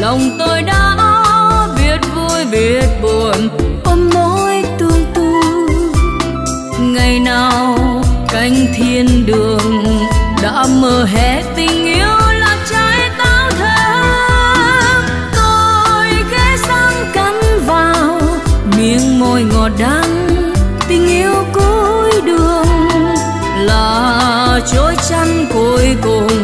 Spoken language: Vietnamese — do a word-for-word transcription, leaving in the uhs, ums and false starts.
lòng tôi đã biết vui biết buồn ôm mối tương tư. Ngày nào cánh thiên đường đã mơ hé tình yêu là trái táo thơm. Tôi ghé sang cắn vào miếng môi ngọt đắng, tình yêu cuối đường là chối chăn cuối cùng